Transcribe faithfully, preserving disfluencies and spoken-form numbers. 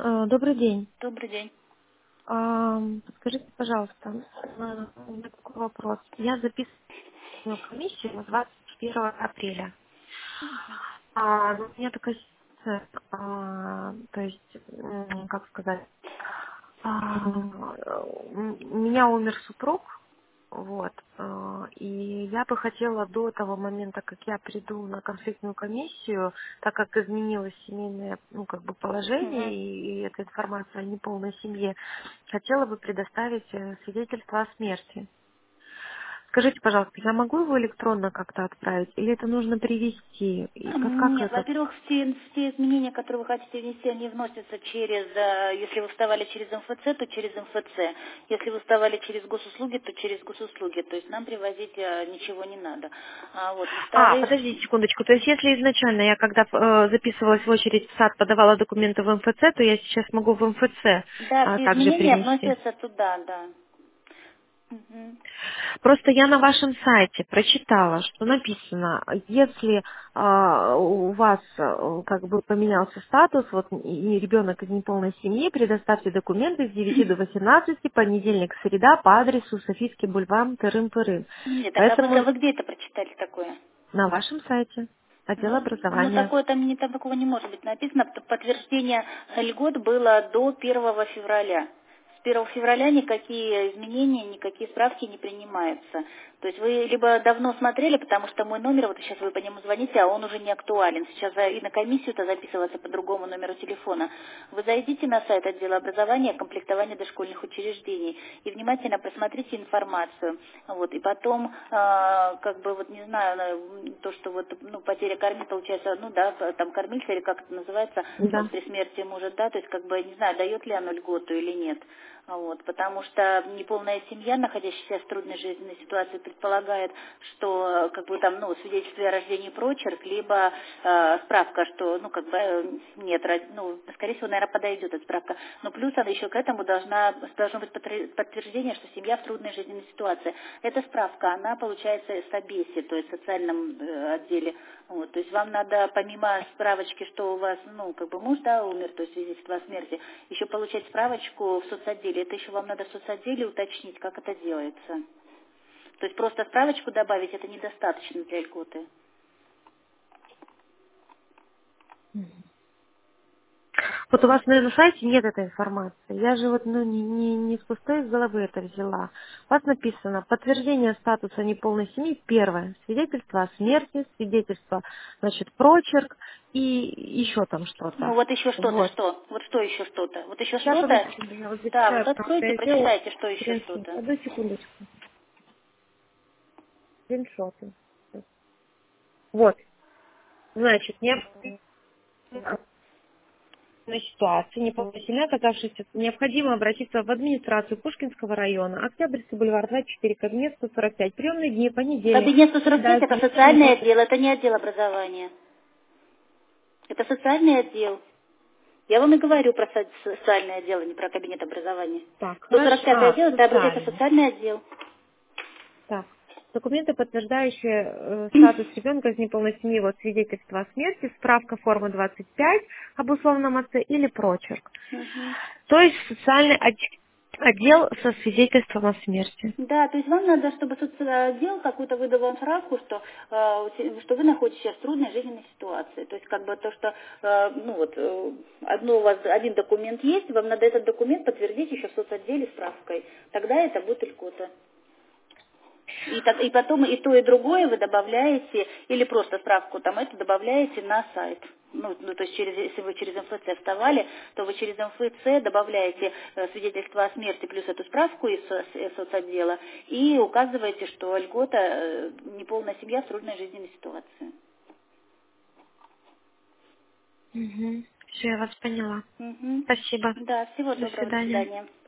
Э, Добрый день. Добрый день. Ам, Подскажите, пожалуйста, э, у меня такой вопрос. Я записываю комиссию на двадцать первого апреля. А, ну, у меня такая ситуация, а, то есть, м, как сказать, а, м, у меня умер супруг, вот, а, и я бы хотела до того момента, как я приду на конфликтную комиссию, так как изменилось семейное, ну, как бы Мгм. положение, и, и эта информация о неполной семье, хотела бы предоставить э, свидетельство о смерти. Скажите, пожалуйста, я могу его электронно как-то отправить, или это нужно привезти? И как, М, как Нет, это? во-первых, все, все изменения, которые вы хотите внести, они вносятся через, э, если вы вставали через эм эф це, то через эм эф це. Если вы вставали через госуслуги, то через госуслуги. То есть нам привозить э, ничего не надо. А вот, А, во-вторых, подождите секундочку. То есть если изначально я, когда э, записывалась в очередь в сад, подавала документы в эм эф це, то я сейчас могу в эм эф це да, а, все также изменения принести? вносятся туда, да. Мгм. Просто я на вашем сайте прочитала, что написано, если а, у вас а, как бы поменялся статус, вот и ребенок из неполной семьи, предоставьте документы с девяти до восемнадцати, понедельник, среда, по адресу Софийский бульвар, Тырым-Пырым. Нет, так а вы, Поэтому вы где это прочитали такое? на вашем сайте отдел Ну, ну образования. такое там, не, там такого не может быть написано, потому что подтверждение льгот было до первого февраля. С первого февраля никакие изменения, никакие справки не принимаются. То есть вы либо давно смотрели, потому что мой номер, вот сейчас вы по нему звоните, а он уже не актуален. Сейчас за- и на комиссию-то записываться по другому номеру телефона. Вы зайдите на сайт отдела образования, комплектования дошкольных учреждений и внимательно просмотрите информацию. Вот, и потом, а, как бы, вот не знаю, на- то, что вот, ну, потеря кормильца, получается, ну да, там кормильца или как это называется, Да. вот при смерти мужа, да, то есть, как бы, не знаю, дает ли оно льготу или нет. Вот, потому что неполная семья, находящаяся в трудной жизненной ситуации, предполагает, что, как бы, там, ну, свидетельство о рождении прочерк, либо э, справка, что, ну, как бы, э, нет, род- ну, скорее всего, наверное, подойдет эта справка. Но плюс она еще к этому должна, должно быть подтвер- подтверждение, что семья в трудной жизненной ситуации. Эта справка, она получается с ОБЕСе, то есть в социальном э, отделе. Вот, то есть вам надо, помимо справочки, что у вас, ну, как бы муж, да, умер, то есть свидетельство о смерти, еще получать справочку в соцотделе. Это еще вам надо в соцотделе уточнить, как это делается. То есть просто справочку добавить, это недостаточно для льготы. Вот у вас, наверное, на сайте нет этой информации. Я же вот ну, не, не, не с пустой из головы это взяла. У вас написано подтверждение статуса неполной семьи. Первое. Свидетельство о смерти, свидетельство, значит, прочерк и еще там Ну что-то. вот еще что-то, Вот. что? Вот что еще что-то? Вот еще Сейчас, одну что-то? секунду, я вот Да, вот зачитаю, потому что откройте, я сделала прочитайте, что еще скриншот. что-то. Одну секундочку. Скриншоты. Вот. Значит, необходимо на ситуации неполной семьи, оказавшейся, необходимо обратиться в администрацию Пушкинского района, Октябрьский бульвар, двадцать четыре, кабинет сто сорок пять, приемные дни, понедельник, Кабинет сто сорок среда, пять это ежедневно социальный после- отдел, это не отдел образования. Это социальный отдел. Я вам и говорю про со- социальное отдел, а не про кабинет образования. Так, сто сорок хорошо. пятый А, отдел это, обр- это социальный. социальный отдел. Так. Документы, подтверждающие э, статус ребенка из неполной семьи, вот свидетельство о смерти, справка формы двадцать пять об условном отце или прочерк. Мгм. То есть социальный од- отдел со свидетельством о смерти. Да, то есть вам надо, чтобы соцотдел какую-то выдал вам справку, что, э, те- что вы находитесь сейчас в трудной жизненной ситуации. То есть как бы то, что э, ну вот э, одно у вас один документ есть, вам надо этот документ подтвердить еще в соцотделе справкой. Тогда это будет льгота. И, так- и потом и то, и другое вы добавляете, или просто справку там это добавляете на сайт. Ну, ну, то есть через, если вы через эм эф це вставали, то вы через эм эф це добавляете э, свидетельство о смерти плюс эту справку из со- с- соцотдела и указываете, что льгота э, неполная семья в трудной жизненной ситуации. Угу. Все, я вас поняла. Мгм. Спасибо. Да, всего До доброго, до свидания. свидания.